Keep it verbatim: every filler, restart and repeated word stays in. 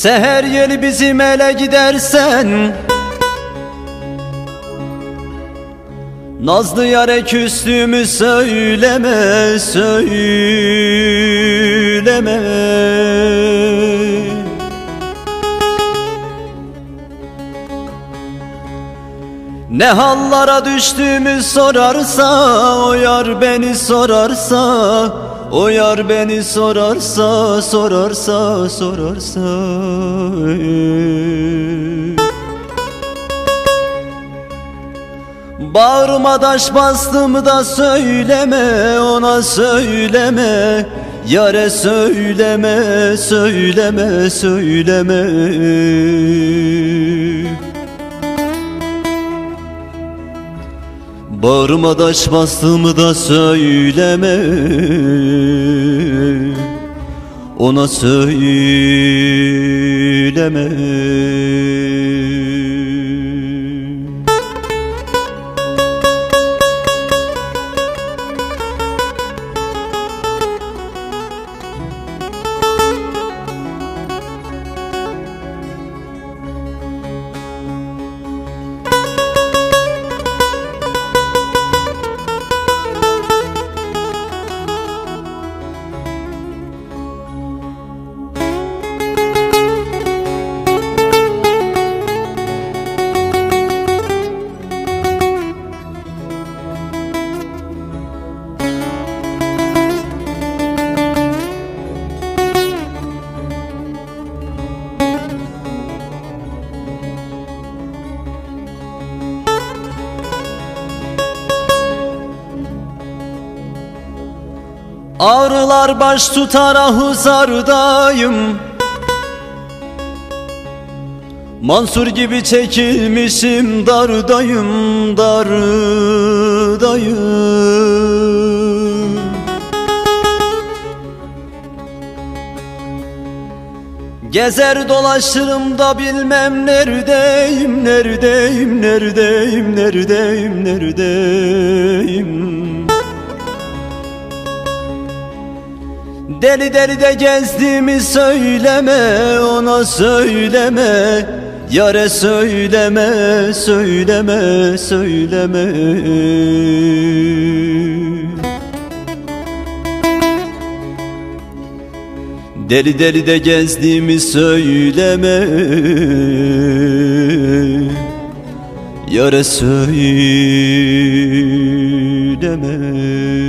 Seher yeli bizim ele gidersen, nazlı yare küstüğümü söyleme, söyleme. Ne hallara düştüğümü sorarsa, o yar beni sorarsa, o yar beni sorarsa, sorarsa, sorarsa. Bağrıma taş bastım da söyleme, ona söyleme, yare söyleme, söyleme, söyleme. Bağrıma taş bastım da söyleme, ona söyleme. Ağrılar baş tutar ahuzardayım, Mansur gibi çekilmişim dardayım, dardayım. Gezer dolaşırım da bilmem neredeyim, neredeyim, neredeyim, neredeyim, neredeyim. Deli deli de gezdiğimi söyleme, ona söyleme, yare söyleme, söyleme, söyleme. Deli deli de gezdiğimi söyleme, yare söyleme.